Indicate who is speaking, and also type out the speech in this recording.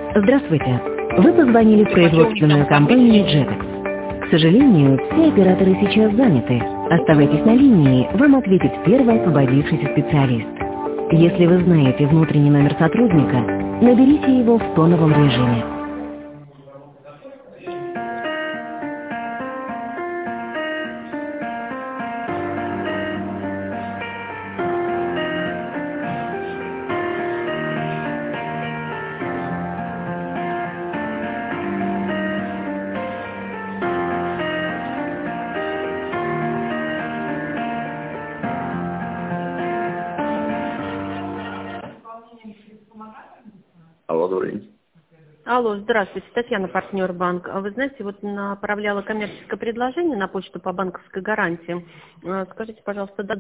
Speaker 1: Здравствуйте. Вы позвонили в производственную компанию Jetex. К сожалению, все операторы сейчас заняты. Оставайтесь на линии, вам ответит первый освободившийся специалист. Если вы знаете внутренний номер сотрудника, наберите его в тоновом режиме.
Speaker 2: Алло, добрый день.
Speaker 3: Алло, здравствуйте, Татьяна, партнер банк. Вы знаете, вот направляла коммерческое предложение на почту по банковской гарантии. Скажите, пожалуйста,